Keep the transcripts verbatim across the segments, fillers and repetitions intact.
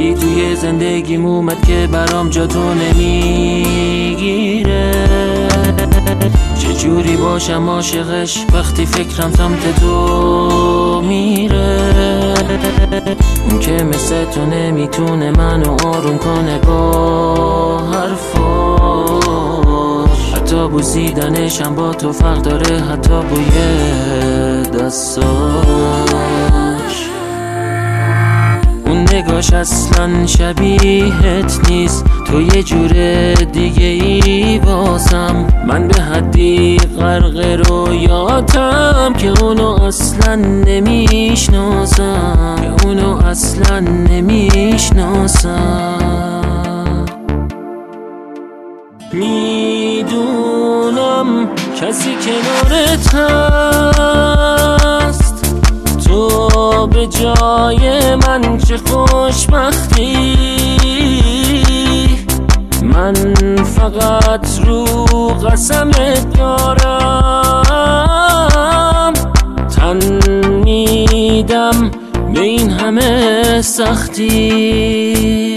کی توی زندگیم اومد که برام جا تو نمیگیره؟ چجوری باشم عاشقش وقتی فکرم سمت تو میره؟ اون که مثل تو نمیتونه منو آروم کنه با حرفاش، حتی بوسیدنشم با تو فرق داره، حتی بوی دستاش. اون نگاش اصلا شبیهت نیست، تو یه جور دیگه ای واسم. من به حدی غرق رویاتم که اونو اصلا نمیشناسم، که اونو اصلا نمیشناسم. میدونم کسی کنارت هست، تو به جای من چه خوشبختی. من فقط رو قسمت دارم، تن میدم به این همه سختی.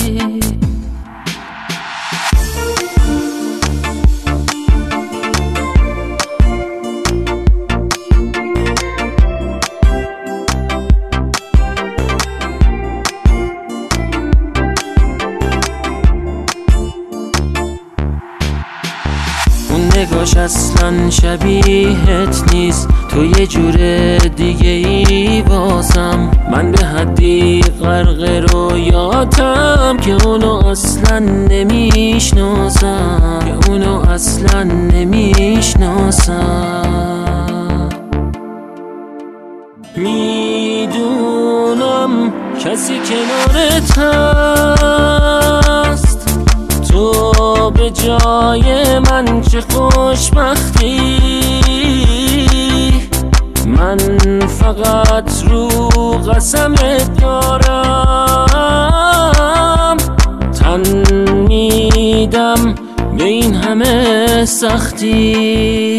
نگاش اصلا شبیهت نیست، تو یه جور دیگه ای واسم. من به حدی غرق رویاتم که اونو اصلا نمیشناسم، که اونو اصلا نمیشناسم. میدونم کسی کنارت هست، تو به جای من چه خوشبختی. من فقط رو قسمت دارم، تن میدم به این همه سختی.